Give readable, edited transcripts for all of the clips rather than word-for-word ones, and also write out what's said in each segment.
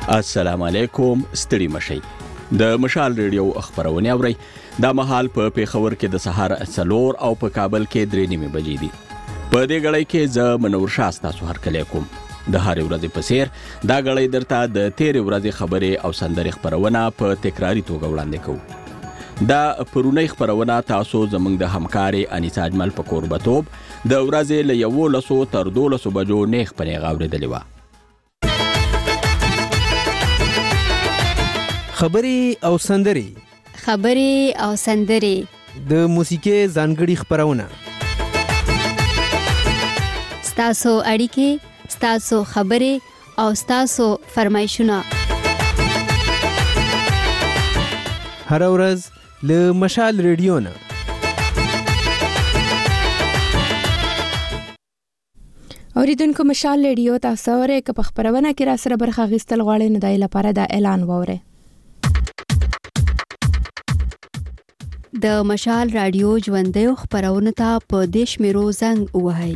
السلام علیکم، ستړي مشئ. د مشال ریډیو خبرونه اورئ. دا مهال په پیښور کې د سهار 4 او په کابل کې 3:30 بجې دي. په دې غړي کې ز منور شاستا سو هر کله کوم د هر ورځې په سیر دا غړي درته د 13 ورځې خبره او سندري خبرونه په تکراری توګه وړاندې کوو. دا پرونی خبرونه تاسو زموږ د همکاري انیسا اجمل په قربتوب د ورځې له 11 تر 12 بجو نیخ پنې غوړېدلې و. خبري او سندري د موسیقي ځانګړي خبرونه، ستاسو اړیکې، ستاسو خبرې او ستاسو فرمایشونه هر ورځ له مشال ریډیو نه. اوریدونکو، مشال ریډیو تاسو اورئ که په خبرونه کې را سره برخه اخیستل غواړئ نو دای لپاره دا اعلان واورئ. د مشال رادیو ژوندۍ خبرونه ته په دیش میرو زنګ وهاي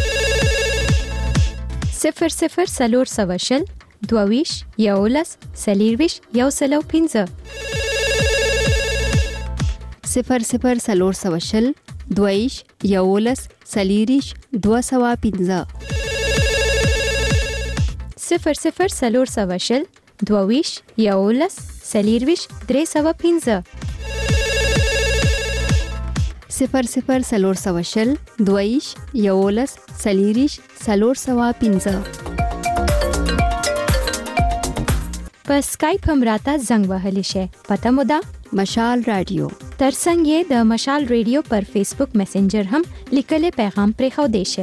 00 22 یولس سلیرویش یو سلو 15 00 22 یولس سلیریش 215 00 22 یولس سلیرویش 315 00 22 یولس سلیریش 315. په سکایپ هم راته زنګ وهلی شي. پته مو ده مشال رادیو. ترڅنګ یې د مشال رادیو پر فیسبوک میسنجر هم لیکلي پیغام پرې خو دی شي.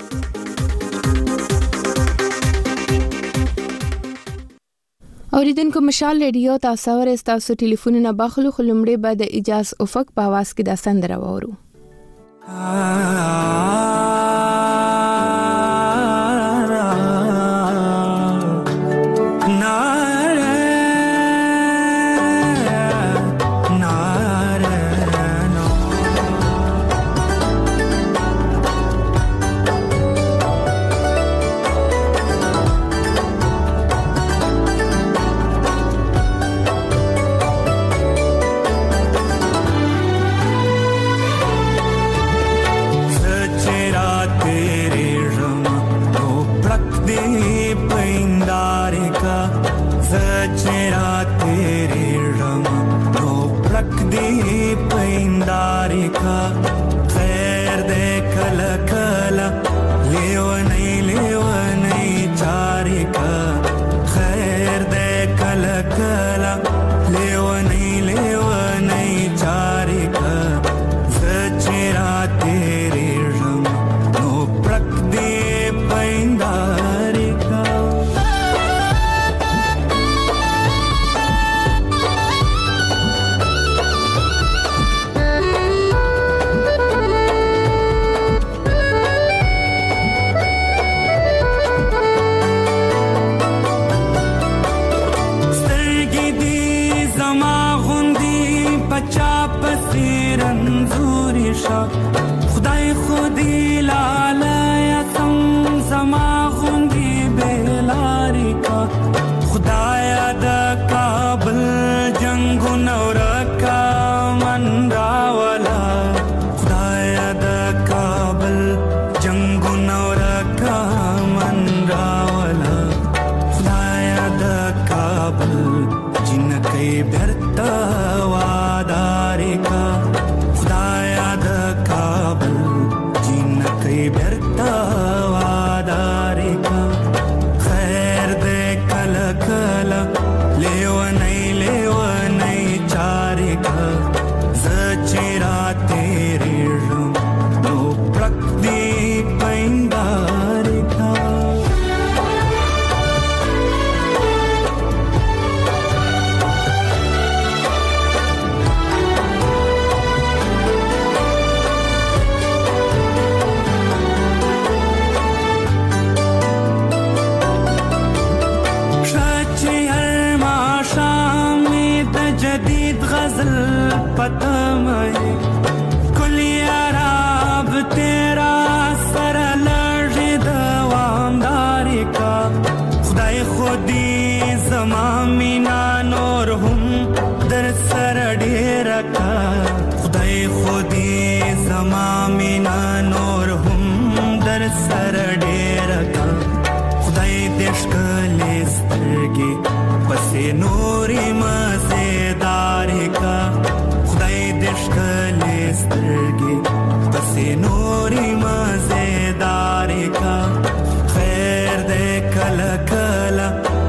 اوریدونکو، مشال ریډیو تاسو ورته تاسو ټلیفونونه باخلو خلمړې بعد اجازه افق په आवाज کې د سندره وورو. خدای خودی زمان زما مینا نور هم در سر ډېر کا خدای دې ښکلې سترګې پسې نورې مزېدار کا خدای دې ښکلې سترګې پسې نورې مزېدار کا خیر دې کله کله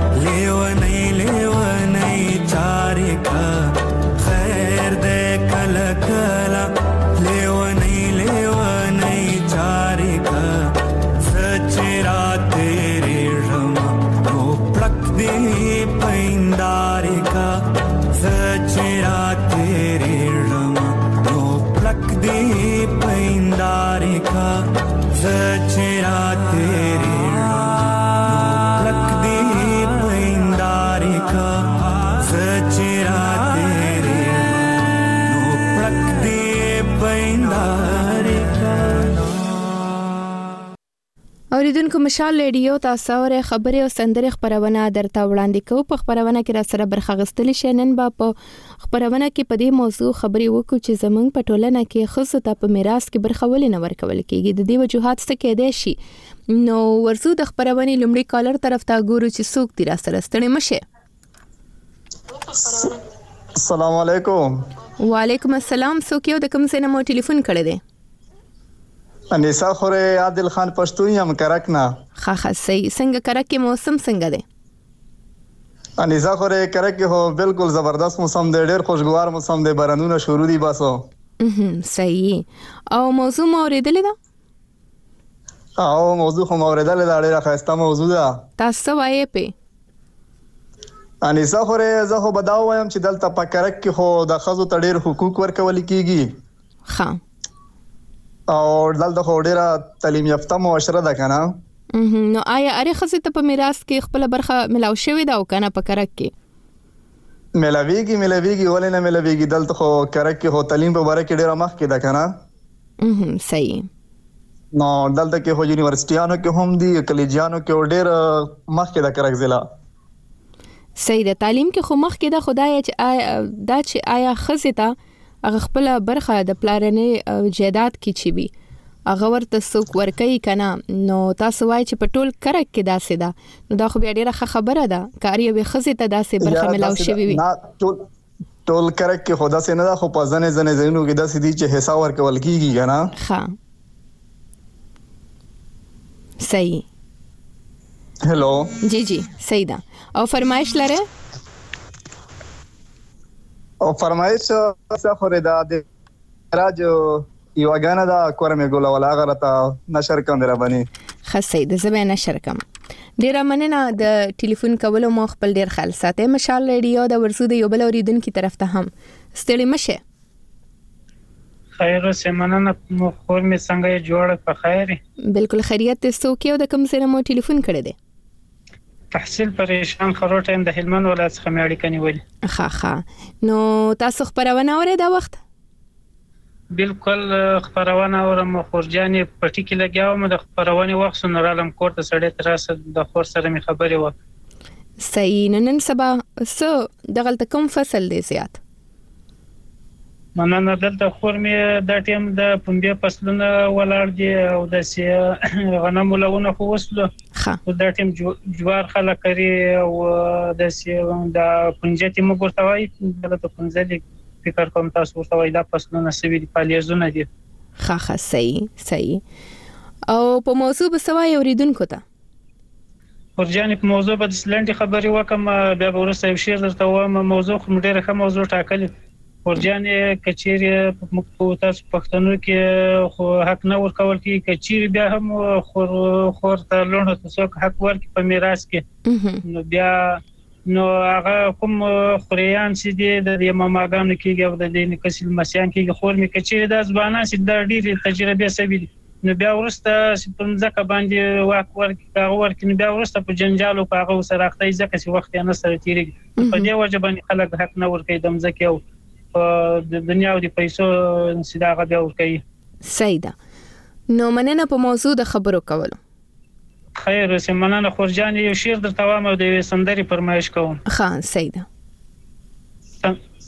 لیونی چارې کا خیر دې کله کله لیونی چارې کا سچ رات تیرې ژما نو پړک دې پیندار کا سچ رات تیرې ژما نو پړک دې پیندار کا سچ رات تیرې اوریدونکو مشال ریډیو تاسو اورئ خبري او سندري خبرونه درته وړاندې کوو. په خبرونه کې را سره برخه غستلی شنن با په خبرونه کې په دې موضوع خبري وکړو چې زمونږ په ټولنه کې خصوصا په میراث کې برخه ولې نه ورکول کېږي. د دې وجوهات څه کېدای شي؟ نو ورزو د خبرونه لومړی کالر طرف ته ګورو چې څوک دی را سره ستړي مشه. السلام علیکم. وعلیکم السلام. څوک یو د کوم ځای نه مو ټلیفون کړی دی؟ انیسا خوره عادل خان پښتون یم کرک نه. ښه صحیح. څنګه کرک کې موسم څنګه دی؟ انیسا خوره کرک کې هو بالکل زبردست موسم دی، ډېر خوشگوار موسم دی، بارانونه شروع دي باسو. صحیح. او موضوع مو اوریدلې ده؟ او موضوع خو مو اوریدلې ده، ډېره ښایسته موضوع ده. تاسو وایې په انیسا خوره زه خو بداو وایم چې دلته په کرک کې خو د ښځو ته ډېر حقوق ورکول کیږي. ښه. او دلته خو ډېره تعلیم یافته معاشره ده کنه. نو آیا اړ ښځې ته په میراث کې خپل برخه ملاو شوې ده او کنه په کرک کې؟ ملاویږي ولې نه ملاویږي؟ دلته خو کرک کې هو تعلیم په باره کې ډېره مخکې ده کنه. صحیح. نو دلته کې هو یونیورسيټیانو کې هم دي، کالجانو کې ډېر مخکې ده کرک ضلع. صحیح ده. تعلیم کې خو مخکې ده، خدای چې آیا ښځې ته هغه خپل برخه د پلارنې جیدات کې چی وي هغه ورته څوک ورکوي کنه. نو تاسو وایي چې په ټول کرک کې داسې ده، نو دا خو بیا ډیره ښه خبره ده. کار یو ښځې ته داسې برخه ملاو شوی وي. ټول کرک کې خو داسې نه ده، خو په ځنې ځینو کې داسې دي چې حصہ ورکول کیږي کنه. ښه صحیح. هلو جی صحیح ده. او فرمایش لره؟ او فرمایش څه خوري دا د راج یو غانا دا کورمه ګول ولا غرتا نشر کوم را باندې. خاصه د زبې نشر کوم. ډیر مننه د ټلیفون کولو مو خپل ډیر خیال ساتئ. مشال ریډیو د ورسو د یو بل اوریدونکو طرف ته هم ستړي مشه. خیر سمنه مو خور می څنګه جوړ په خیر؟ بالکل خیریت. څوک یو د کوم سره مو ټلیفون کړی دی؟ تحصیل پریشان خروټ هم د هلمند ولایت څخه مې اړیکه نیولې. ښه. نو تاسو خبرونه اورئ دا وخت؟ بالکل خبرونه اورم. خورجانې پټی کې لګیاوم، د خبرونه وخت سنرالم کوټه سړې تراسه د خور سره می خبرې و. صحیح. نن سبا څه دغلت کوم فصل دی زیات؟ مننه. دلته خور می د ټیم د پنبه فصلونه ولاړ دي او د غنم لونه خو وسلو. او د ټیم جوار خلک لري او د پنځتي مګورتوي دلته پنځلي فکر کوم تاسو ورته دا فصلونه سوي دي پالیزونه دي. ښه صحیح. او په موضوع به سوای اوریدونکو ته ورجانې په موضوع به د سلنډي خبري وکم، بیا به ورسره یو شعر درته وایم. موضوع خو ډیره ښه موضوع ټاکلې. ورجانې کچېری په تاسو پښتنو کې خو حق نه ورکول کی، کچېری بیا هم خور ته لونه څوک حق ورکي په میراث کې. نو بیا نو هغه کوم خوريان چې د ماماګانو کېږي او د دین کسل مسیان کېږي خور می کچېری د ځوانان چې د ډېری تجربه سوي. نو بیا ورسته په ځکه باندې واک ورکي نو بیا ورسته په جنجالو په هغه سره اخته ځکه چې وخت یې نه سره تیریږي. په دې وجه باندې خلک حق نه ورکي د ځکه او د دنیا او د پیسو انسداغه بیا ورکي. صحیح ده. نو مننه په موضوع د خبرو کولو. خیر سمنانه خورجان یو شعر درته وایم او د سندري فرمایش کوم. ښه صحیح ده.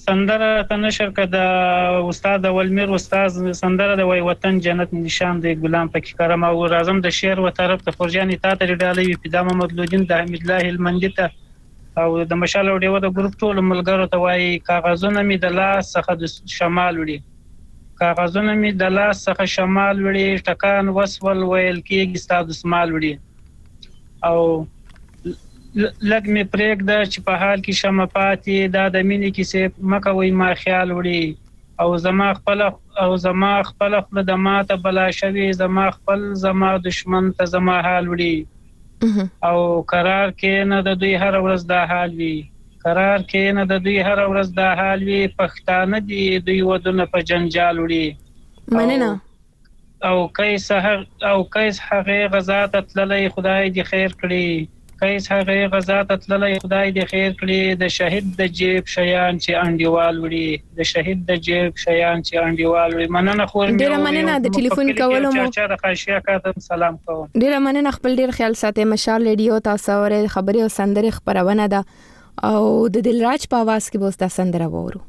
سندره ته نشر کړه د استاد ولمیر استاد سندره د وای وطن جنت نشان دی ګلام پکې کرم او راځم د شعر و طرف ته فرجاني تا ته ډالې پیدا محمد لودین د حمید الله المندی ته او د مشال وډیو د ګروپ ټول ملګرو ته وای کاغذونه می د لاس څخه د شمال وړي کاغذونه می د لاس څخه شمال وړي ټکان وسول ویل کېږي ستاسو سمال وړي او لګ می پرېګ د چې په حال کې شمه پاتې دا د مینې کیسه مکوي ما خیال وړي او زما خپل د ماته بلا شوی زما خپل زما دشمن ته زما حال وړي او قرار کې نه د دوی هر ورځ دا حال وي قرار کې نه د دوی هر ورځ دا حال وي پښتانه دي دوی ودونه په جنجال وړي مننه او کیس هغه غزا ته تللی خدای دې خیر کړي کیس هغه غزا ته تللی خدای دې خیر کړي د شهید د جیب شیان چې انډیوال وړي د شهید د جیب شیان چې انډیوال وړي مننه خو ډیره مننه د ټلیفون کولو مو چې د خاصیا کاته سلام کوم ډیره مننه خپل ډیر خیال ساتئ مشال ریډیو تاسو اورئ خبري او سندري خبرونه ده او د دلراج په आवाज کې به اوس د سندره وورو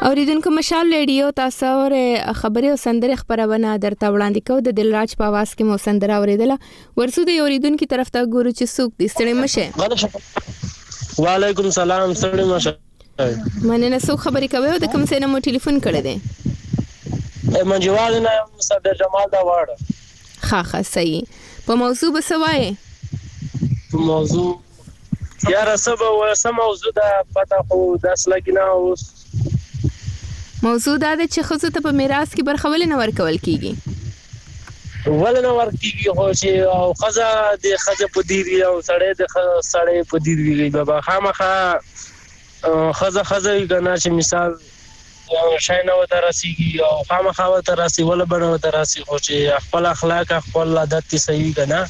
اوریدونکو مشال ریډیو تاسو اورئ خبري او سندره خبرونه درته وړاندې کوو د دلراج په आवाज کې مو سندره اوریدله ورسو د اوریدونکو طرف ته ګورو چې څوک دې ستړي مشه وعلیکم سلام ستړي مشه مننه څوک خبرې کوي او د کوم څه نه مو ټلیفون کړی دی منجوال نه صدر جمال دا واړه ښه صحیح په موضوع بسوای موضوع یاره سم موضوع ده پته خو داس لګینا اوس موضوع دا ده چې خزو ته په میراث کې برخه ولې نه ورکول کیږي ولې نه ورکیږي خو چې او خزه د خزه په دیری او سړی د سړی په دیری بابا خامخه خزه کنه چې مثال شای نه وته راسیږي او خامخه وته راسي ولا بنه وته راسي خو چې خپل اخلاق خپل عادت صحیح کنه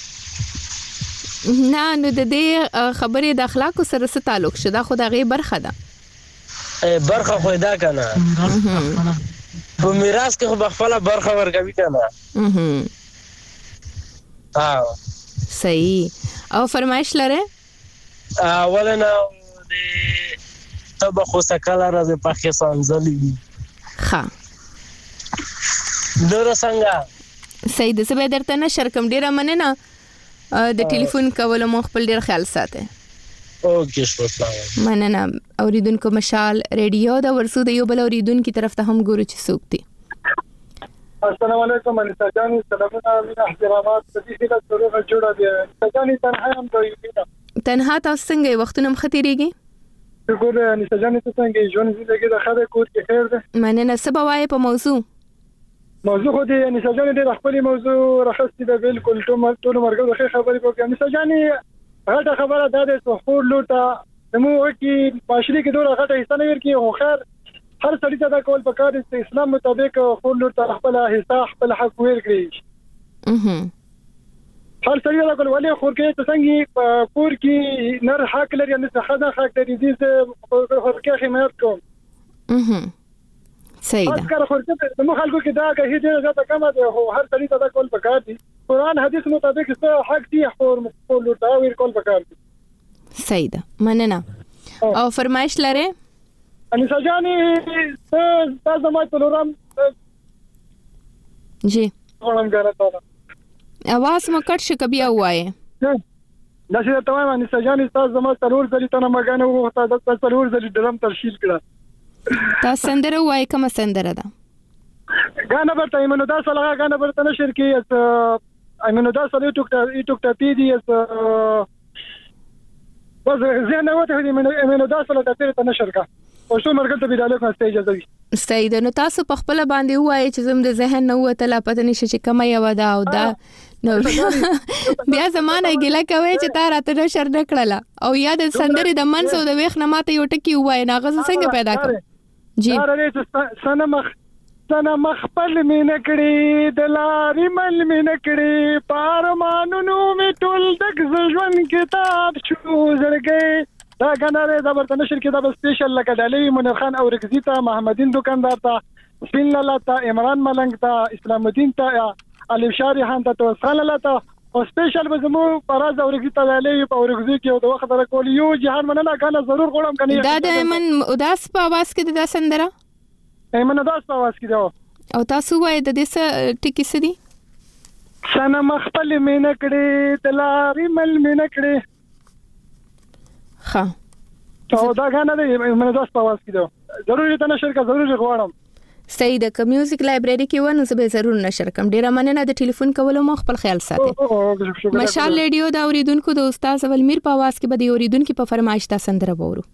نه نو د دې خبرې د اخلاق سره څه تعلق شته خو دا غي برخه ده برخه خو دا کنه په میراث کې خو خپل برخه ورکوي کنه صحیح او فرمایش لره ولنه د تبخو سکاله راځي په کې سانځلې ها نور څنګه صحیح د سبا درته نشر کوم ډیره مننه د ټلیفون کولو مو خپل ډیر خیال ساته اوکې شکر مننه اوریدونکو مشال ریډیو دا ورسو د یو بل اوریدونکو طرف ته هم ګورو چې څوک دي السلام علیکم انسا جانی سلامونه من احترامات د دې خلک سره جوړه دي انسا جانی تنها هم دوی تنها تاسو څنګه وختونه مختيريږي شکر انسا جانی ته څنګه ژوند زندگی د خاله کور کې خیر ده مننه سبا وای په موضوع خو دې انسا جانی د خپل موضوع راخستې ده بالکل ټول مرګ د خبرې کوي انسا جانی غټه خبره ده د سحور لوټه نو کې پاشري کې دوه غټه حصہ نه ورکی خو خیر هر سړی ته دا کول پکار دي اسلام مطابق خور لوټه خپل حصہ خپل حق ورکړي هر سړی دا کول ولې خور کې ته څنګه کور کې نر حق لري نه څه حق لري دې خور کې حمایت کوم صحیح ده اذكر خورته مو خلکو کې دا کې هیڅ ځای کم ده خو هر سړی ته دا کول پکار دي قرآن حدیث مطابق څه حق دي خور لوټه ور کول پکار دي صحیح ده مننه او فرمایش لره انسا جانی تاسو ما تلورم جی ورم غره आवाज مو کټ شو کبي وایي دا چې تمام انسا جانی تاسو ما تلور ځلی ته مګانه وخته د تلور ځلی درم ترشیل کړه تاسو سندره وایي کوم سندره ده غانا برته ایمنو دا سره غانا برته نشر کې ایمنو دا سره ټوک ټاپی دي بس زه وته ایمنو دا سره ته نشر کا او شو مرګ ته بيداله کوم سټیج ازوي استاید نو تاسو په خپل باندې وایي چې زم د ذهن نو وته لا پته نشي چې کومه یو دا او دا نو بیا زمانه ګیلا کوي چې تا راته نشر نکړه او یا د سندري د منسو د ویخ نه ماته یو ټکی وای ناغه څنګه پیدا کړ جی سنه مخبل مين کړي د لاري مل مين کړي پارمانونو می ټول د ژوند کتاب شو زړګي دا غناره د برته نشر کې دا سپیشل لکه ډالۍ منیر خان او رکزیتا محمدین دکاندار ته سپین لاله عمران ملنګ ته اسلام الدین ته علي شاری خان ته توسخان لاله ته او سپیشل بزمو پراز او رکزیتا ډالۍ په ورکزي کې د وخت را کول یو جهان مننه کنه ضرور غوړم کني دا د ایمن اداس په आवाज کې د سندره ایمن اداس په आवाज کې دا او تاسو وای د دې ټکی سدي سنه مخبل مين کړي د لاري مل مين کړي ها او دا غانا دې من داس په आवाज کې دا ضروري ته نشر کا ضروري غواړم صحیح د میوزیک لایبرری کې ونه زه به ضرور نشر کوم ډیره مننه د ټلیفون کولو مو خپل خیال ساتي مشال ریډیو دا اوریدونکو د استاد ولمیر په आवाज کې به د اوریدونکو په فرمایش تا سندره وورو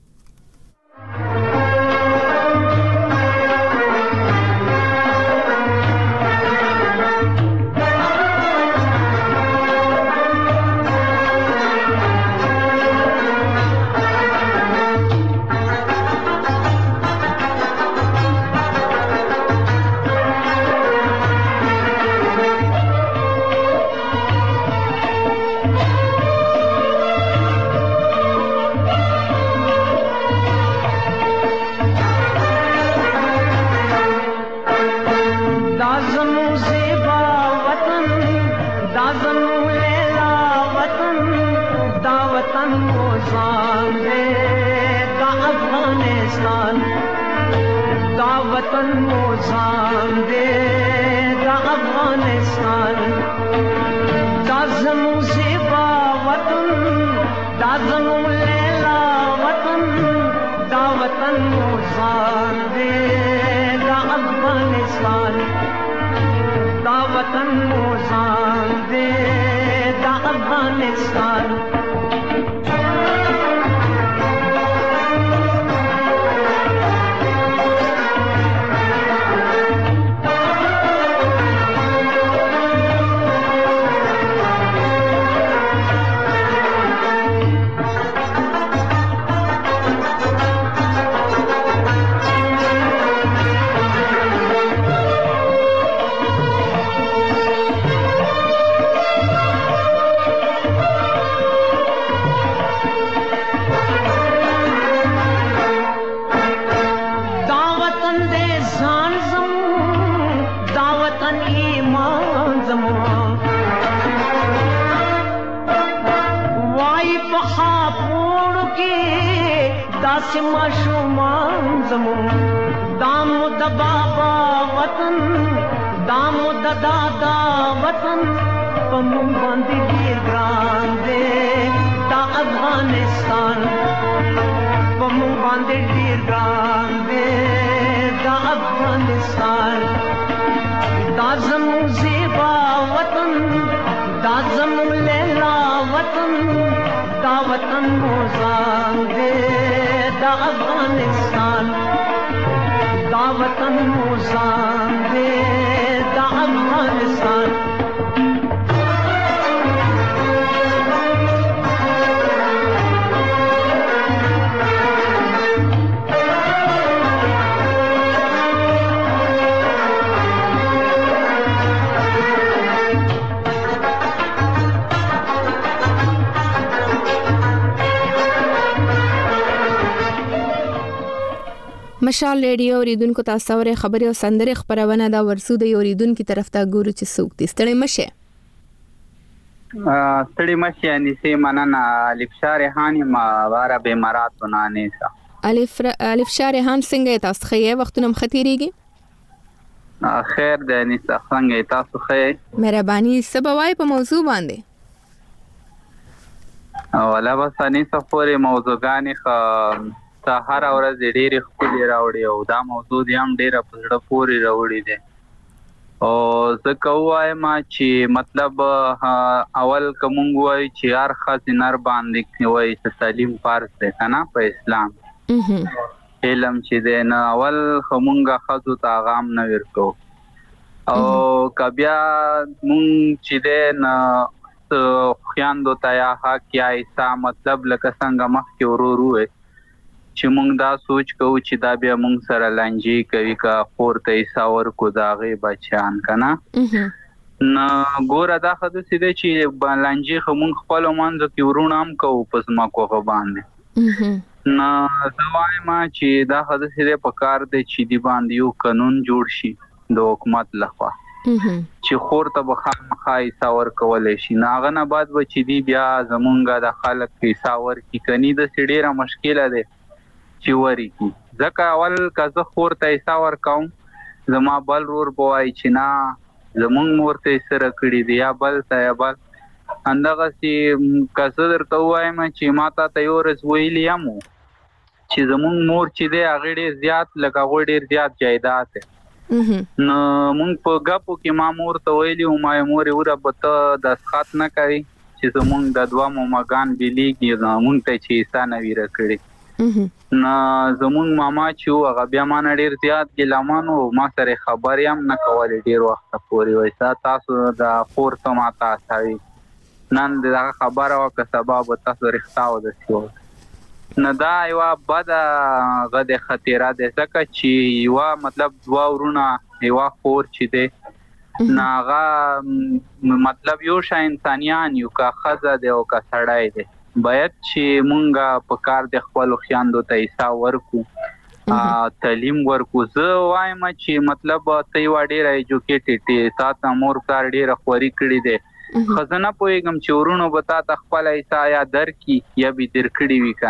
دا وطن موزان دے دا افغانستان دا زمون زیبا وطن دا زمون لیلا وطن دا وطن موزان دے دا افغانستان دا وطن موزان دے دا افغانستان سما شومان زمون دام د بابا وطن دام د دادا وطن پمون باندې ډیر ګران دی دا افغانستان پمون باندې ډیر ګران دی دا افغانستان دا زمون زیبا وطن دا زمون لیلا وطن دا وطن موزان دی دا افغانستان دا وطن موزان دے دا افغانستان مشال ریډیو اوریدونکو تاسو ورې خبري او سندري خبرونه دا ورسو د اوریدونکو طرف ته ګورو چې څوک دي ستړي مشه اني سي مننه الف شارحاني ما واره به مرات ونانه الف شارحان څنګه تاسو خې وختونه مختيريږي خیر ده اني څنګه تاسو خې مهرباني سبوای په موضوع باندې ولا بس اني سفوري موضوعګانی هر ورځ ډېرې خپلې راوړي او دا موضوع دې هم ډېره په زړه پورې راوړي دي او زه وایم چې مطلب اول کومنګ وای چې هر ښځې نر باندې وای چې تعلیم فرض دی کنه په اسلام علم چې دی نه اول کومنګ ښځو ته غام نه ورکو او کبیا مونږ چې دی نه خویاندو ته یا حق یا ایسا مطلب لکه څنګه مخکې ورو چې مونږ دا سوچ کوو چې دا بیا مونږ سره لانجی کوي کا خور ته ایساور کو داغه بچان کنه نه ګوره دا خدای سي چې لانجی خمون خپل مانځ کې ورونام کوو پس ما کوه باندې نه زوای ما چې دا خدای سي په کار دی چې دی باندې یو قانون جوړ شي د حکومت لخوا چې خور ته بخا ایساور کولای شي ناغه نه بعد و چې دی بیا زمونږه د خلک ایساور کی کني د سړيره مشکله ده چې وری کی ځکه اول کزه خور ته ایساور کوم زما بل رور بوای چې نا زمونږ مورته سره کړی دی یا بل ته یا بل اندغه سي کزه درته وایم چې ماته ته یو رس ویلی امو چې زمونږ مور چې دی هغه ډیر زیات لکه ډیر زیات جایداد نو مونږ په غاپو کې ما مور ته ویلی او ما مور وره بته د سخت نه کوي چې زمونږ د دوا ماګان بلیږي زمونږ ته چې ایسانه ویره کړی نه زمون ماما چې هغه بیا ما ډیر زیات ګلمانو ما سره خبرې هم نه کولې ډیر وخت پورې وای تاسو د خور ته ماته اساوي نن دا خبره وکړه سبب تاسو رښتاو د شو نه دا یو بد غده خطر ده ځکه چې یو مطلب دوا ورونه یو خور چې ده ناغه مطلب یو شای انسانيان یو کا خزه ده او کا سړای ده باید چې مونږه په کار د خپل خويندو ته ایسا ورکو تعلیم ورکو زه وایم چې مطلب ته و ډیر ایجوکیټډ تاسو مور کار ډیر خوري کړی دی خزانه پویګم چې ورونو بتا ته خپل ایسا یا در کی یا به در کړی وی کنه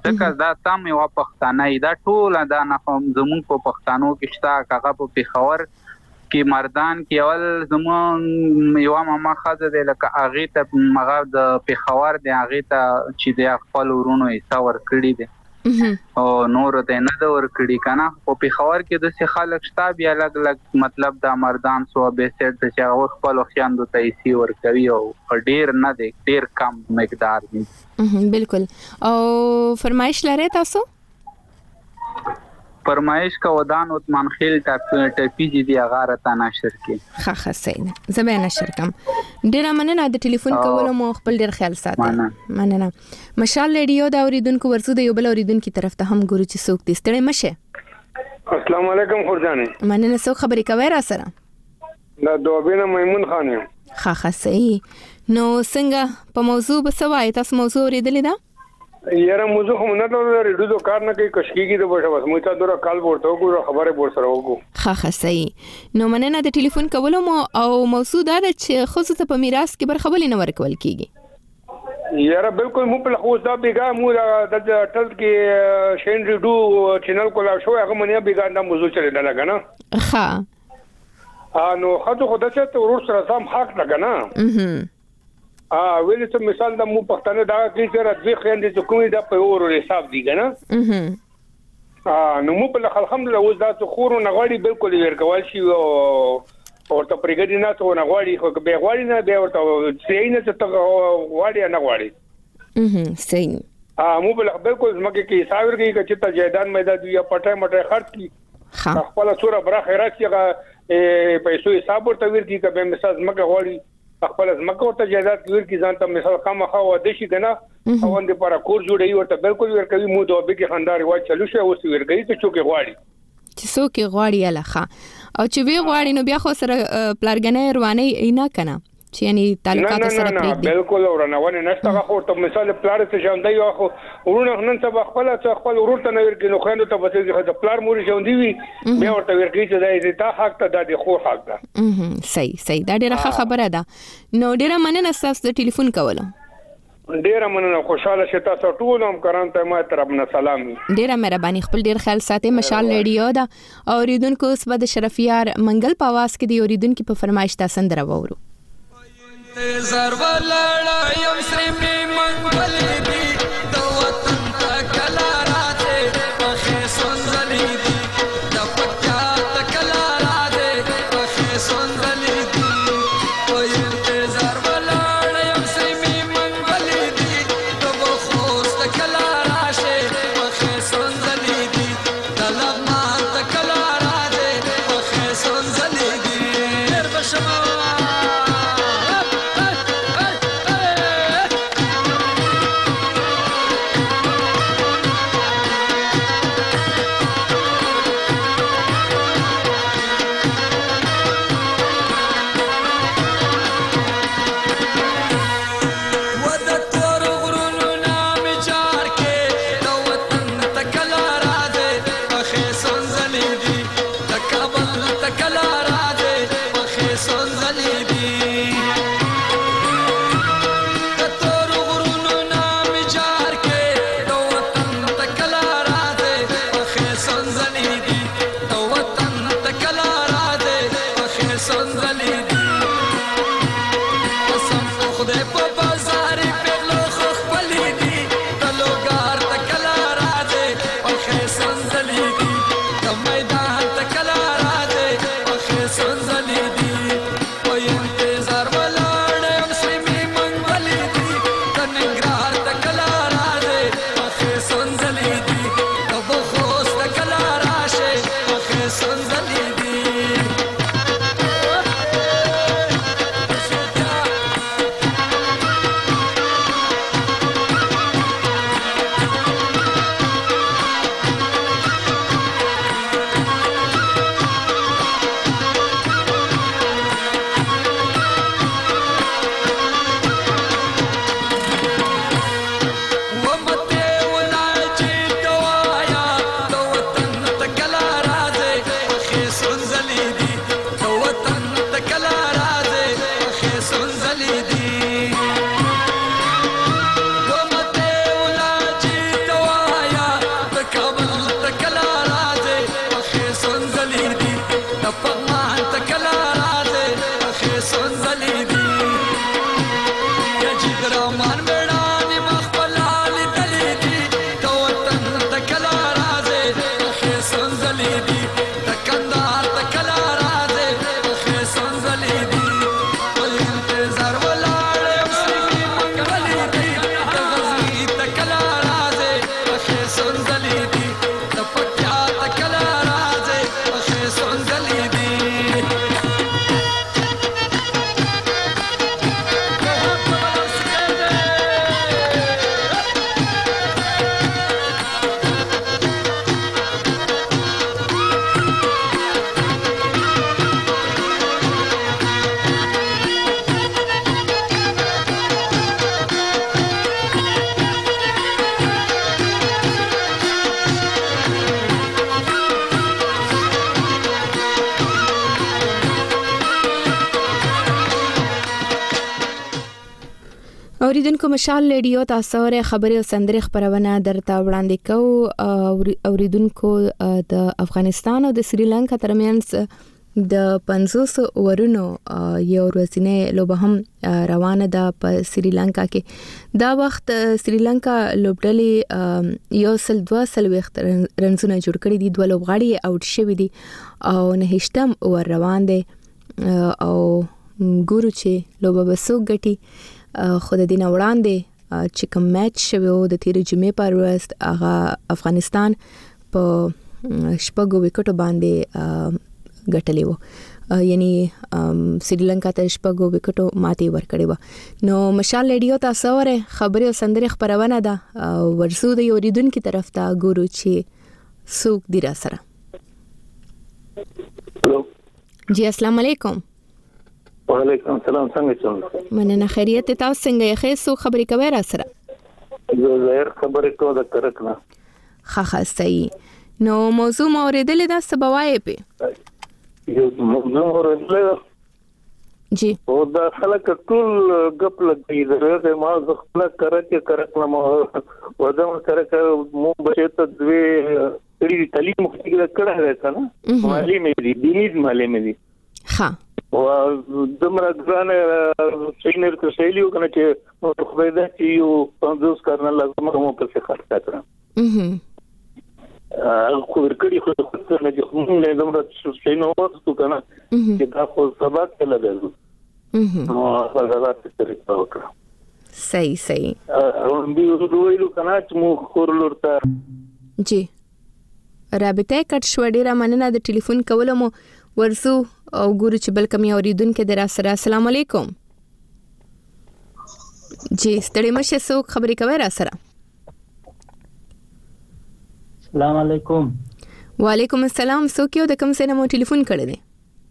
ځکه دا تم یو پښتانه دا ټول دا نه زموږ په پښتنو کې شته هغه په پیښور کې مردان کې اول زموږ یو ماما خاصه د لکه اغه ته مغه د پیښور د اغه ته چې د خپل ورونو حصہ ور کړی دي او نور ته نه دا ور کړی کنه په پیښور کې د څه خلک شته بیا الګ الګ مطلب د مردان سو به سیټ ته چې خپل خويندو ته حصہ ور کوي او ډیر نه دی ډیر کم مقدار دی بالکل او فرمایش لري تاسو فرمایش کا ودان عثمان خیل ټپی دي هغه ته نشر کې ښه سین زبې نشر کم ډیر مننه د ټلیفون کولو مو خپل ډیر خیال ساتي مننه مشال ریډیو دا اوریدونکو ورسو د یو بل اوریدونکو طرف ته هم ګورو چې څوک دي ستړي مشه السلام علیکم خورجانې مننه څوک خبرې کوي را سره دا دوبینه میمون خان یم ښه صحیح نو څنګه په موضوع بسوای تاسو موضوع اوریدلې ده یاره موضوع هم نه لري ریډیو کار نه کوي کشکیږي د بشه بس مو ته دورا کال ورته وګورو خبره ور سره وګورو ښه صحیح نو مننه د ټلیفون کولو مو او موضوع دا چې خصوصا په میراث کې برخه نه ورکول کیږي یاره بالکل مو په خو دا بیګا مو د ټل کې شین ریډیو چینل کولا شو هغه منیا بیګا دا موضوع چلی دا لګا نه ښه نو خاطر خو د څه ورور سره سم حق لګا نه ویل څه مثال د مو پښتنه دا کې چې دوی خويندې چې کومې د په اورو حساب دي کنه نو مو په الحمدلله اوس دا څو خورو نغړی بالکل ورکول شي او ورته پرګدي نه ته نغړی خو به غړی نه به ورته صحیح نه ته غړی نه غړی صحیح مو په بالکل مګه کې حساب ورګي چې ته جیدان مېدا دی پټه مټه خرڅ کی خپل صوره برخه راځي پیسو حساب ورته ورګي کبه مثال مګه غړی خپل زمکه ورته جایداد ورکی ځان ته مثال خامخا و د شي کنه اوند پر کور جوړي ورته بالکل ورکوي مو دوه به کې خندار وا چلو شو اوس ورګي ته چوکي غواړي چې څوک غواړي الخه او چې وی غواړي نو بیا خو سره پلارګنې رواني نه کنه چې یعنی تعلقات سره پرې دي بالکل ورنونه نشته خو ته مثال پلار ته ژوندۍ یو خو ورونه نن سبا خپل ورور ته نه ورګي نو خويندو ته بچي د پلار مور ژوندۍ وي بیا ورته ورګي چې دا حق ته د خو حق ده صحیح دا ډیره خبره ده نو ډیره مننه تاسو د ټلیفون کولو ډیره مننه خوشاله شته تاسو ټول هم کران ته ما طرفنا سلام ډیره مهرباني خپل ډیر خیال ساتي مشال ریډیو دا اوریدونکو اوس به د شرفیار منګل په आवाज کې دی اوریدونکو په فرمایش تاسو درو انتظار ولړا یم سری می منګل دی د وطن تکلا راځي په سنځلې دی د پټیا تکلا راځي په سنځلې دی او انتظار ولړا یم سری می منګل دی د خوست تکلا راځي په سنځلې دی د لغمان تکلا راځي په سنځلې دی هر بشما اوریدونکو مشال ریډیو تاسو ور خبري او سندري خبرونه درته وړاندې کوو. اوریدونکو د افغانستان او د سریلانکا ترمنځ د 500 اورونو یو ورځنی لوبه هم روانه ده په سریلانکا کې. دا وخت سریلانکا لوبډلې یو سل 200 رنزونه جوړ کړي دي، 2 لوبغاړي اوټ شوي دي او 9م اور روان دي او ګورو چې لوبه بسو ګټي. خو د دین وړاندې چې کوم میچ شوی و د تیر جمعې پر ورځ هغه افغانستان په شپږو وکټو باندې ګټلی و، یعنی سریلانکا ته شپږو وکټو ماتې ورکړې و. نو مشال ریډیو تاسو ور خبري او سندري خبرونه ده ورسو د اوریدونکو طرف ته ګورو چې څوک دی را سره. جی السلام علیکم. وعلیکم السلام، څنګه چون؟ مننه، خیریت تاسو څنګه یې؟ خیر، څو خبرې کوي را سره؟ زه زهر خبرې کوم د کرکنه. ښه صحیح. نو موضوع مو اوریدلې ده، څه بوایې په یو موضوع اوریدلې جی او دا خلک ټول غپ لګي درته ما خپل کرکنه مو ودم کرکه مو بچته دوی تری تعلیم مختلف کړه راځنه مالی مې دي دیني مالی مې دي. ها او دمر ګرانه سینر کو سیلیو کنه چې خو به دا چې یو 500 کارنه لازم مو په څه خرڅ کړم. خو ورکړي خو څه نه دي، خو نه دمر سینو وڅ کنه چې دا خو سبا کله درو. نو هغه راځي چې وکړه. صحیح. او دې ویلو کنه چې مو خورلورته جی رابطه کټ شو. ډیره مننه د ټلیفون کولو مو ورسو او ګورو چې بل کمی اوریدونکو در سره. السلام علیکم. جی ستړي مشه، څوک خبرې کوي را سره؟ السلام علیکم. وعلیکم السلام. څوک یو د کوم څه نه مو ټلیفون کړی دی؟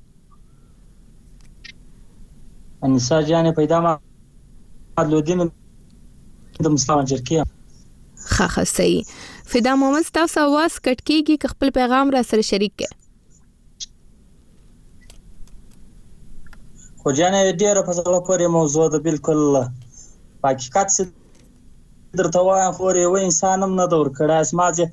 انسا جان پیدا ما لودین د مستعمر جرکیه. ښه صحیح. فدا محمد تاسو आवाज کټ کیږي که خپل پیغام را سره شریک کړئ. خو جانې ډیره په زړه پورې موضوع ده، بالکل حقیقت څه درته وایم خو یو انسان هم نه دور کړه اسماځه.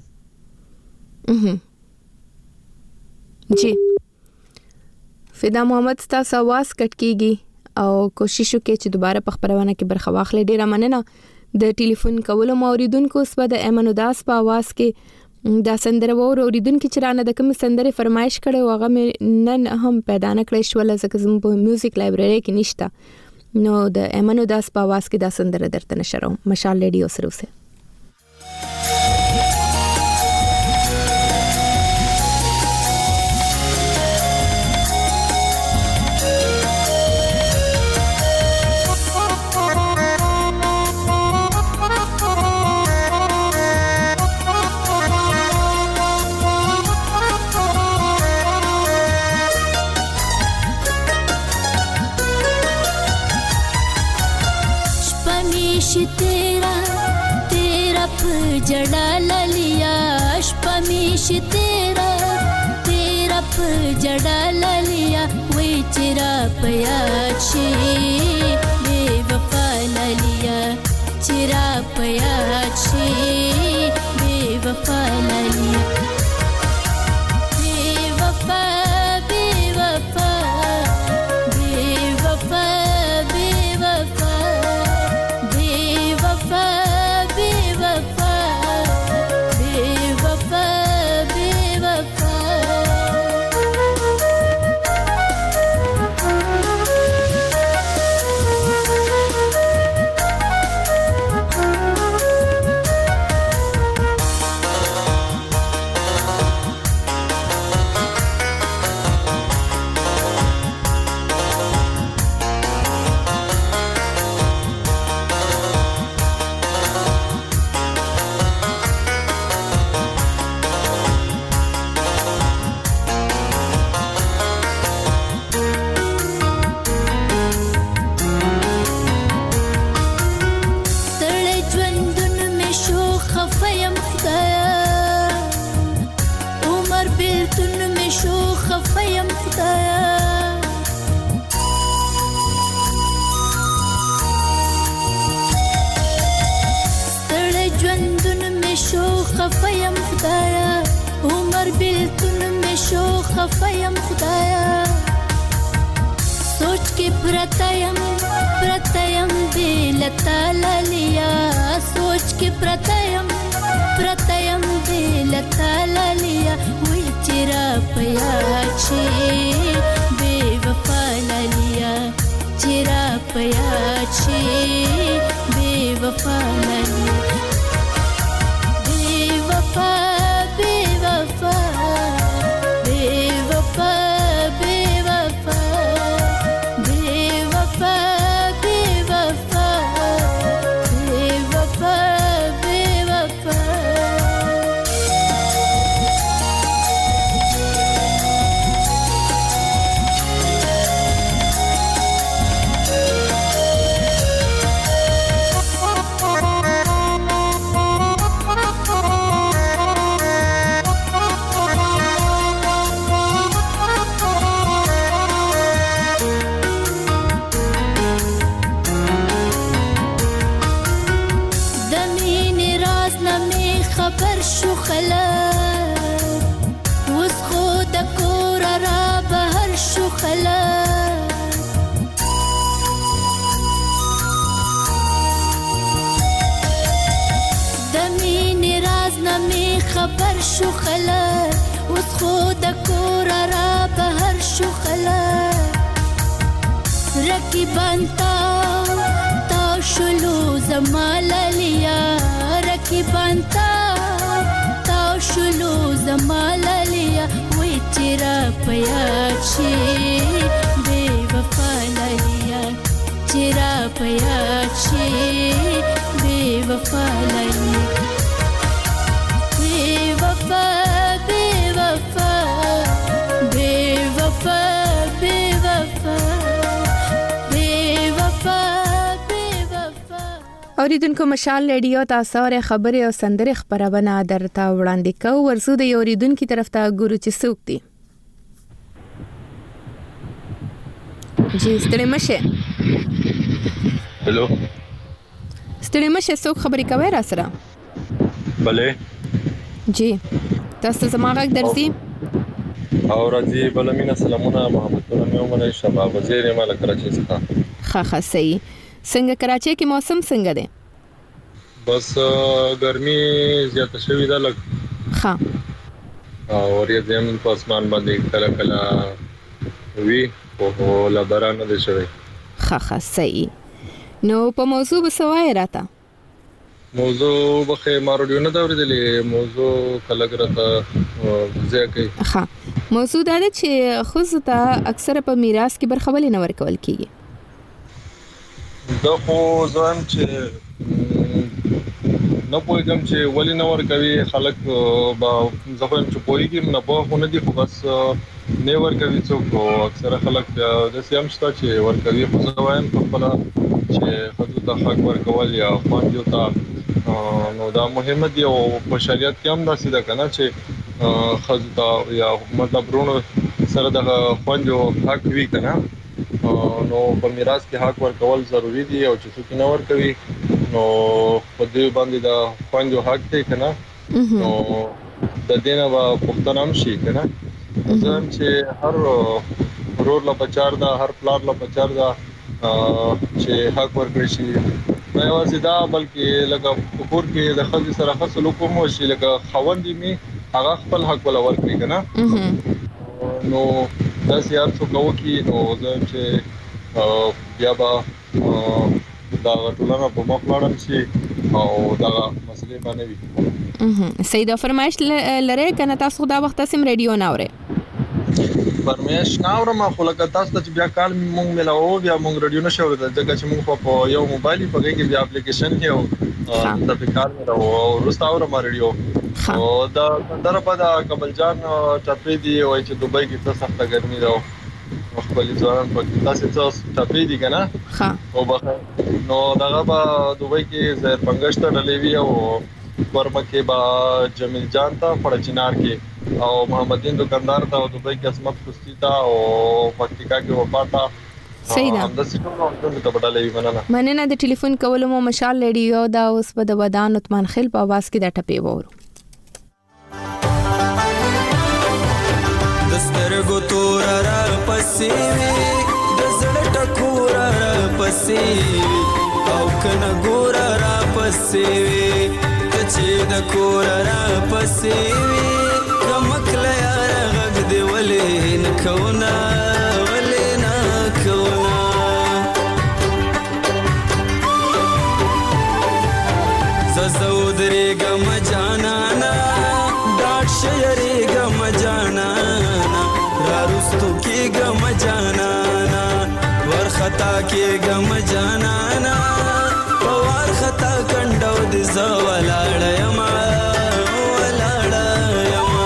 جی فدا محمد تاسو आवाज کټ کیږي او کوشش وکړئ چې دوباره په خبرونه کې برخه واخلئ. ډیره مننه د ټلیفون کولو موریدونکو. اوس به د ایمن داس په आवाज کې دا سندره وو اوریدونکو چې رانه د کوم سندره فرمایش کړي واغه مې نن هم پیدا نه کړی شو لکه زموږ په میوزیک لایبرری کې نشته. نو د ایمن داس په आवाज کې دا سندره درته نشروم. مشال ریډیو سره اوسه. जड़ा लिया अशपमीश तेरा जड़ा लिया वही चिरा पयाछे बेवफा लिया चिरा पयाछे बेवफा लिया बेवफा बेवफा बेवफा बेवफा बेवफा می شو خفایم خدایا عمر بیلتون می شو خفایم خدایا سوچ کې پرتایم دل تعالی لیا سوچ کې پرتایم دل تعالی لیا وای چیرې پیاچ بے وفا لیا چیرې پیاچ بے وفا لیا بے وفا بے وفا بے وفا بے وفا شو خلک اوس خو د کور را بهر شو خلک د مینې راز نه مې خبر شو خلک اوس خو د کور را بهر شو خلک رقیبان تا شلو زمال لیا رقیبان تا شلو زمال لیا وای چیرې پیاچی بے وفا لیا چیرې پیاچی بے وفا لیا بے وفا بے وفا بے وفا بے وفا اوریدونکو مشال ریډیو تاسو سره خبري او سندري خبرونه درته وړاندې کوو ورسو د اوریدونکو طرف ته ګورو چې څوک دي جی ستړي مشه هلو ستړي مشه څوک خبري کوي را سره بله جی تاسو زما غږ درځي او راځي بلمینه سلامونه محمد نور مې شباب وزیر مال کراچي څخه ښه صحیح څنګه کراچي کې موسم څنګه دی بس ګرمي زیاته شوې ده لګ ها او ورې زمين په اسمان باندې کله کله وی او لا باران نه شوی ښه صحیح نو په موضوع بسوای راته موضوع بخې ماروډیو نه دا ورېدلې موضوع کله ګرته ځکه ها موضوع دا چې خو ته اکثر په میراث کې برخه ولې نه ورکول کیږي دا خو ځم چې نه پوهیږم چې ولې نه ورکوي خلک با ځکه چې پوهیږم نه په خو نه دي خو بس نه ورکوي څوک اکثر خلک د سیام شته چې ورکوي خو ځوایم په خپل چې خدای ته حق ورکول یا خوندو ته نو دا مهمه دی او په شریعت کې هم دا سیده کنه چې خدای ته یا مطلب رونو سره د خوندو حق وی کنه نو په میراث کې حق ورکول ضروری دی او چې څوک نه ورکوي نو په دې باندې دا خوندو حق دی کنه نو د دینه وا پښتنه هم شي کنه ځم چې هر رور لا بچار دا هر پلار لا بچار دا چې حق ورکړي شي نه یوازې دا بلکې لکه کور کې د خځې سره ښه سلوک مو شي لکه خوندې می هغه خپل حق ولا ورکړي کنه نو دا سیار څو کوو کې نو ځم چې بیا به دا ټولنه په مخ لاړم شي او دا مسلې باندې وي صحیح دا فرمایش لره کنه تاسو دا وخت سم ریډیو نه اورئ فرمایش ناورم خو لکه تاسو ته بیا کال مونږ ملاو بیا مونږ رادیو نشو ورته ځکه چې مونږ په یو موبایل په کې بیا اپلیکیشن کې او د فکر او رستاور ما رادیو او دا درپا دا کمل جان ټپې دی او چې دوبۍ کې څه سخته ګرمي ده خپل ځوان په تاسو څه ټپې دي کنه او بخیر نو دغه په دوبۍ کې زهر پنګشت ډلې وی او ورما کې با جمیل جان ته پړچینار کې او محمدین دکاندار ته او دوبۍ کې اسمت کستی تا او پکتیکا کې وفاتا صحیح ده همدا څه ټول ته بدلې مننه د ټلیفون کولو مو مشال ریډیو دا اوس په د ودان عثمان خیل په आवाज کې د ټپې وورو دسترګو تور را پسې د زړه ټکور را پسې او کنه ګور را پسې چې د کور را پسې کمکل یار غږ دی ولې نکونا ولې نکونا زودري غم جانانا ډاټ شيري غم جانانا را رستو کې غم جانانا ورخطا کې غم جانانا پوار خطا کنډو د زولاړ یما ولاړ یما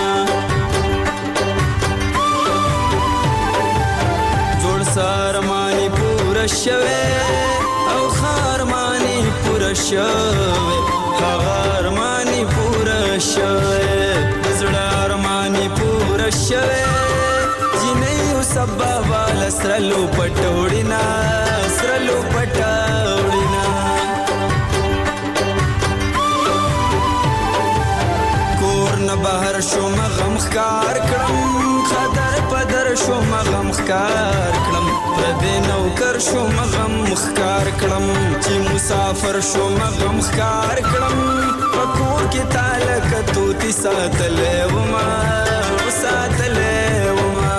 جوړ سارمانی پورا شوه او خارمانی پورا شوه خارمانی پورا شوه زړه ارمانی پورا شوه جنې سبا والا سرلو پټوړینا سرلو پټوړینا بهر شو مغم خکار کړم خدر پدر شو مغم خکار کړم پردې نوکر شو مغم خکار کړم چې مسافر شو مغم خکار کړم پکور کې تعلق توتی ساتلې وما ساتلې وما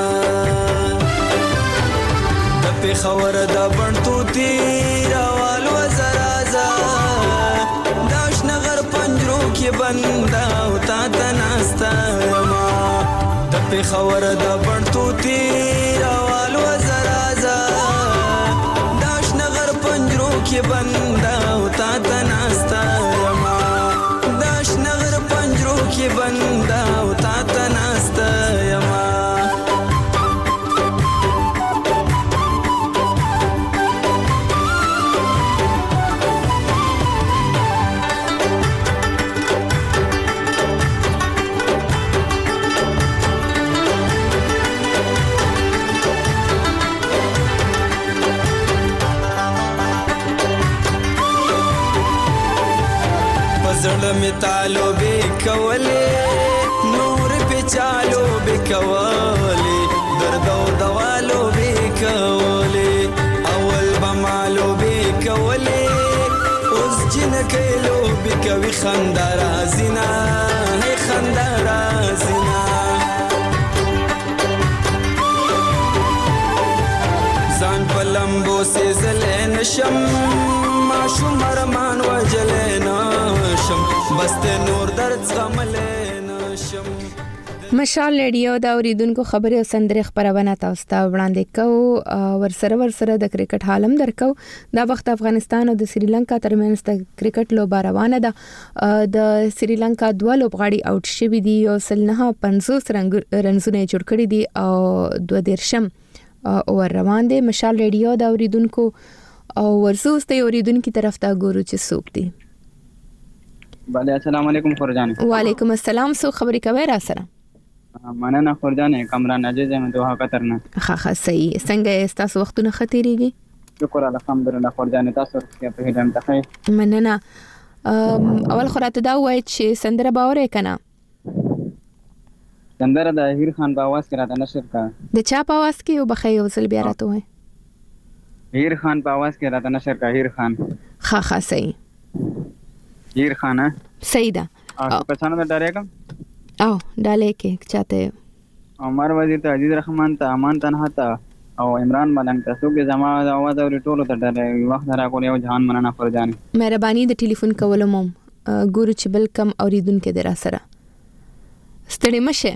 د پیښور د بڼ توتی راوال وزرازا داش نغر پنجرو کې بندا تناستا ما د پیښور د بڼتوتی راوال وزرازا داش نغر پنجرو کې بندا او تا تناستا ما داش نغر پنجرو کې بندا او تا تناستا ما زړه می تالو به کولې نور په چالو به کولې درد او دوالو به کولې اول بمالو به کولې اوس جن کېلو به کوي خندا رازینا هي خندا رازینا ځان په لمبو سي زلې نشم ماشو مرمان وجلې نشم بسته نور درد زغملې نشم مشال ریډیو دا اوریدونکو خبري او سندري خبرونه تاسو ته وړاندې کوو ورسره د کرکټ حالم درکو دا وخت افغانستان او د سریلانکا ترمنځ د کرکټ لوبه روانه ده د سریلانکا دوه لوبغاړي اوټ شوي دي او سلنه 50 رنزونه جوړ کړي دي او 2 اور روان دي مشال ریډیو دا اوریدونکو او ورسوس ته اوریدونکو طرف ته ګورو چې څوک دي. بله السلام علیکم خورجان. وعلیکم السلام. سو خبرې کوي را سره؟ مننه خورجان. کامران عزیز یم دوه قطرنه. ښه صحیح. څنګه تاسو وختونه ختیریږي؟ شکر الحمدلله خورجان. تاسو په هیله متخې. مننه. اول خراته دا وای چې سندره باورې کنه. سندره د هیر خان په आवाज کې راته نشر کا. د چا په आवाज کې او بخې وصل بیا راته وای. هیر خان په आवाज کې راته نشر کا. هیر خان. ښه صحیح. هیر خان صحیح ده. او پسانه د ډارېګم او ډالې کې چاته عمر وزیر ته عزیز رحمان ته امان تنها ته او عمران ملنګ ته څوک زما د आवाज او ټولو ته ډارې وخت را کول یو جهان مننه فرجان. مهرباني د ټلیفون کولو مو ګورو چې بل کم اوریدونکو در سره ستړي مشه.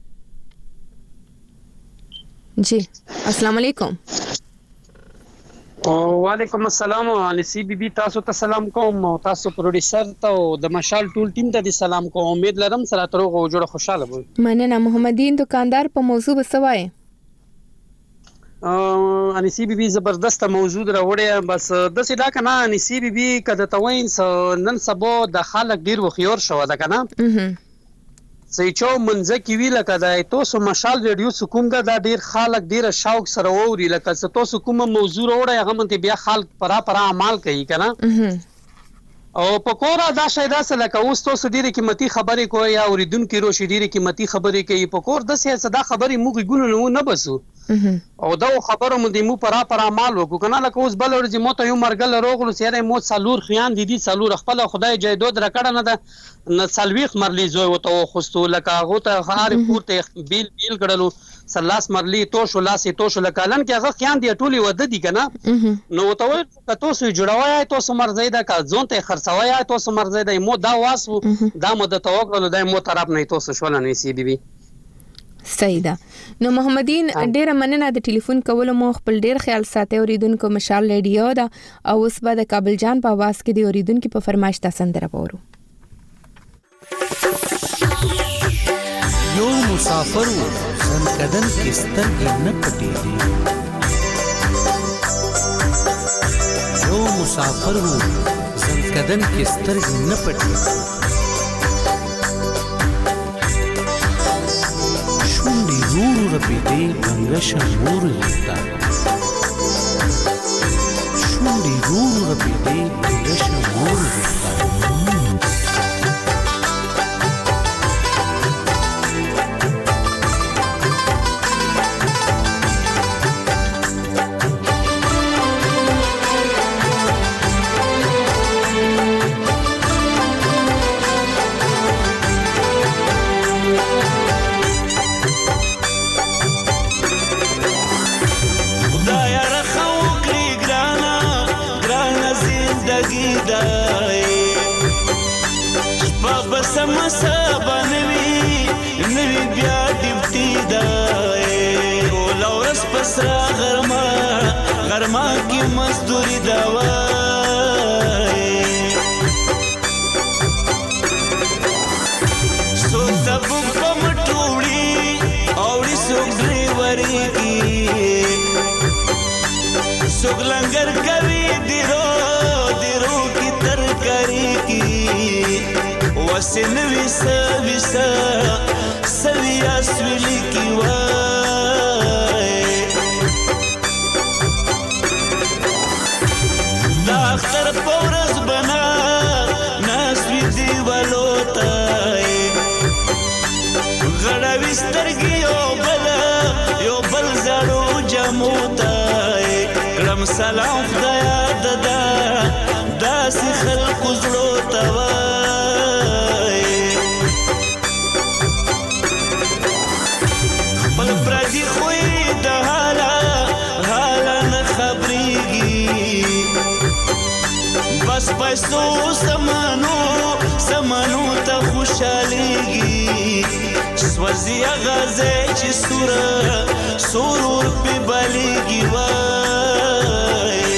جی السلام علیکم. وعلیکم السلام. انسی بی تاسو ته سلام کوم او تاسو پروډوسر ته او د مشال ټول ټیم ته سلام کوم. امید لرم سره تروغه جوړه خوشاله وي. مننه. محمدین دکاندار په موضوع بسوای. انسی بی زبردست موضوع راوړی. بس د سیدا کنه انسی بی کده توین نن سبا د خلک ډیر وخيور شو ده کنه. سېچو منځ کې وی لکه دا تاسو مشال ریډیو سکوم دا ډیر خلک ډیر شوق سره ووري لکه تاسو کوم موضوع وړه هغه مونته بیا خلک پر عمل کوي کنه او پکورا دا شایدا سره لکه اوس تاسو ډیره قیمتي خبرې کوي یا اوریدونکو روشي ډیره قیمتي خبرې کوي پکور د سیاست دا خبرې موږ ګونو نه بسو او دا خبره مونږ مو پر عمل وکړو کنه لکه اوس بل ورځ مو ته یو مرګل روغلو سره مو څلور خيان دي څلور خپل خدای جیدود راکړه نه ده نه سلويخ مرلی زوی وته خوستو لکه هغه ته هر پورته بیل کړلو سلاس مرلی توشو لاسې توشو لکالن کې هغه خيان دي ټولي ود دي کنه نو ته وای تاسو جوړوي تاسو مرزي دا کا ځون ته خرڅوي تاسو مرزي دا مو دا واسو دا مو د توکل دا مو طرف نه تاسو شول نه سی بي صحیح ده. نو محمدین ډیره مننه د ټلیفون کولو مو خپل ډیر خیال ساتي اوریدونکو مشال ریډیو دا او اوس بعد کابل جان په आवाज کې دی اوریدونکو په فرمایش تاسو سره وورو. یو مسافر و سنکدن کې سترګې نه پټېږي یو مسافر و سنکدن کې سترګې نه پټېږي شونډې ورو رپېدې بنګشه مور لیکتا شونډې ورو رپېدې بنګشه مور لیکتا غرما کی مزدوری داوای سو تب پمټوړي اوړي سوګري وري کی سوګلنګر کوي دیرو کی ترکاری کی وسن وسا سویا سولی کی اختر پورز بنا ناسوی دیوالوتای غړوي سترګي یو بل زړو جموتای کړم سلام خدایا ددا داس خلق زړو توای خپل پردي خوې د حالا نه خبريږي بس پیسو سمانو ته خوشاليږي سوځي غازه چې سرور په باليږي وای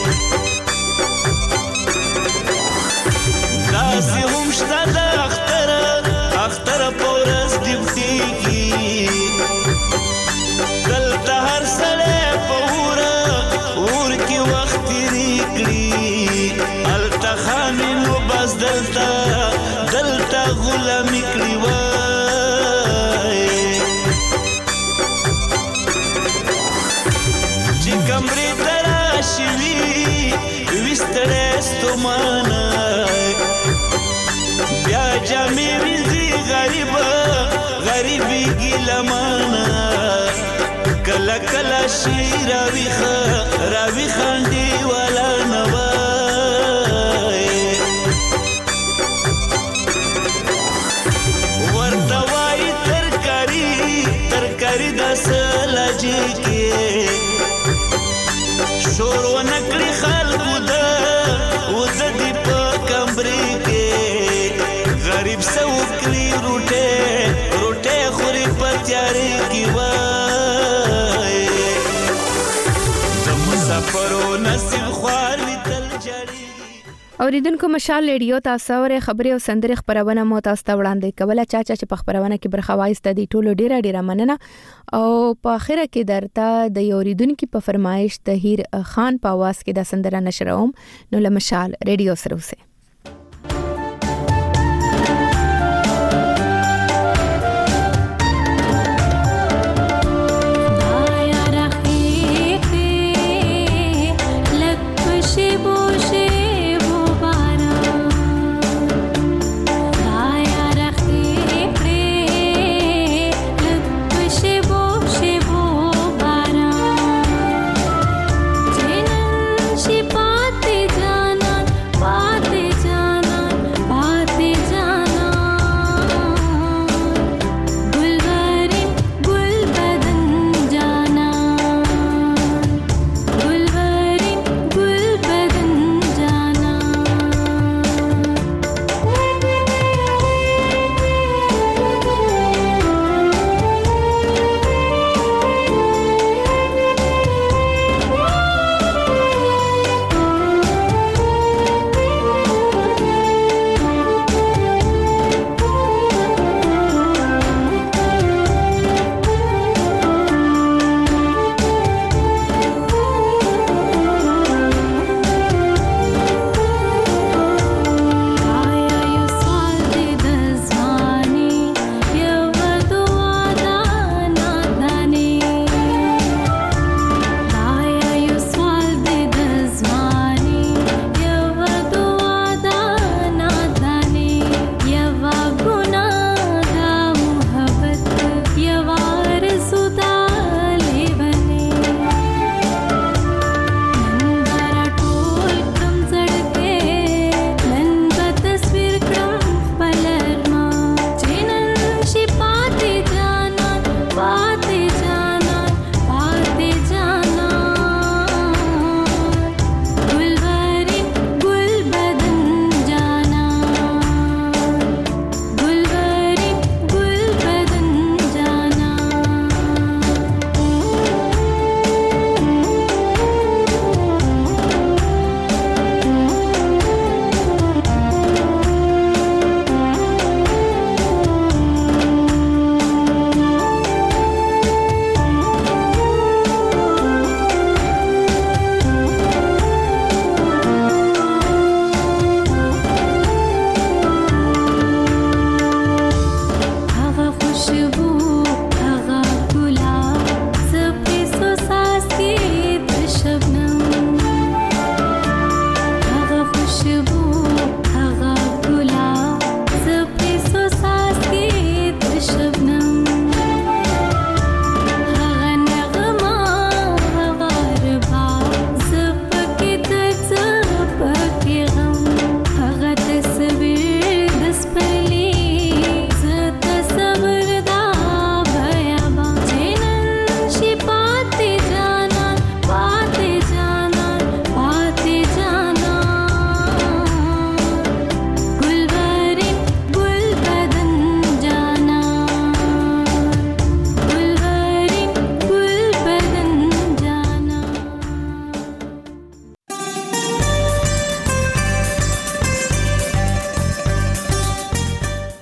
داسې هم شته د اختر پورز دیوتيږي دلته هر سړی په اور کې وخت تیریږي خامنو بس دلتا غلامی کړی وای چې کمرې تراشي وستړې ستومانه بیا جامې وینځي غریبي ګلمانه کله کله شي راوي خاندي ولا نوا ترکاری دا سلاجی کے شور و نکڑی خلقو دا دی پا کمبری کے غریب سوکلی روٹے خوری پتیاری کی وای دا مسافرو نصیب خوالی تل جاری اوریدونکو مشال ریډیو تاسو ور خبري او سندري خبرونه مو تاسو ته وړاندې کوله چا چې په خبرونه کې برخه وایسته دي ټولو ډیره مننه او په اخره کې درته د اوریدونکو په فرمایش طاهر خان په आवाज کې د سندره نشروم نو له مشال ریډیو سره اوسه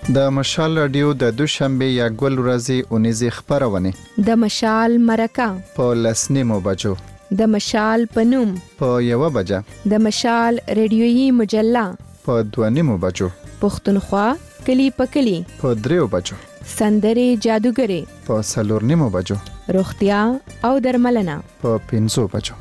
د مشال رادیو د دوشنبه یا ګل ورځې اونیزه خبرونه د مشال مرکه په لسنیمو بجو د مشال پنوم په 1 بجه د مشال ریډیویی مجله په 2 بجو پښتونخوا کلی په کلی په 3 بجو سندري جادوګری په 4 بجو روغتیا او درملنه په 5 بجو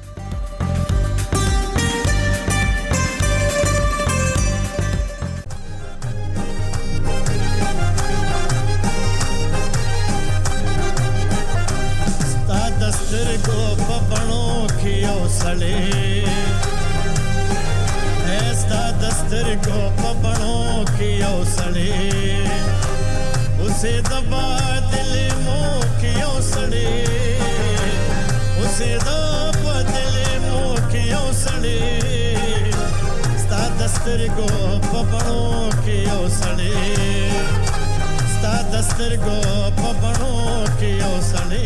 उसे दबा दिल मोखियों सड़े उसे दबा दिल मोखियों सड़े स्ता दस्तर गो पबड़ों कियो सड़े स्ता दस्तर गो पबड़ों कियो सड़े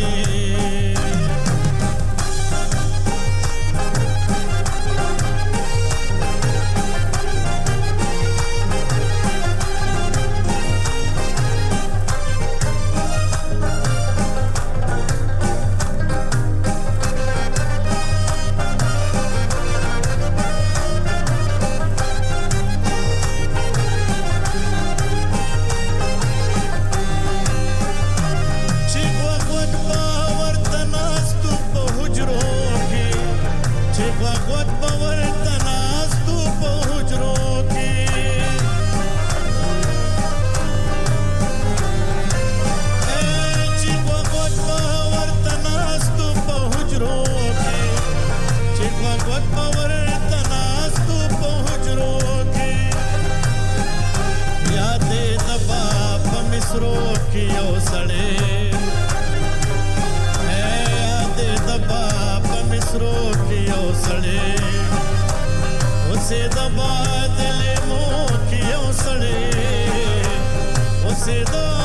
उसे दबा दिल मोखियों सड़े उसे